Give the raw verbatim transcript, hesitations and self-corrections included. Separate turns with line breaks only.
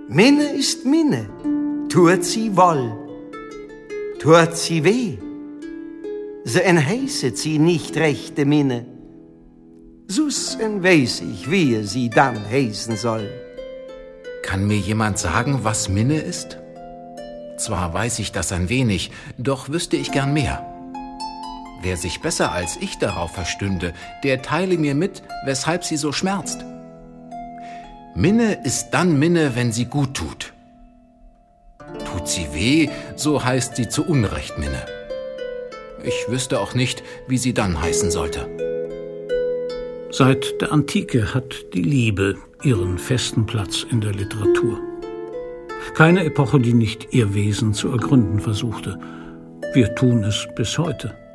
Minne ist Minne, tut sie wohl, tut sie weh, so enheißet sie nicht rechte Minne, sus en weiß ich, wie er sie dann heißen soll.
Kann mir jemand sagen, was Minne ist? Zwar weiß ich das ein wenig, doch wüsste ich gern mehr. Wer sich besser als ich darauf verstünde, der teile mir mit, weshalb sie so schmerzt. Minne ist dann Minne, wenn sie gut tut. Tut sie weh, so heißt sie zu Unrecht Minne. Ich wüsste auch nicht, wie sie dann heißen sollte.
Seit der Antike hat die Liebe ihren festen Platz in der Literatur. Keine Epoche, die nicht ihr Wesen zu ergründen versuchte. Wir tun es bis heute.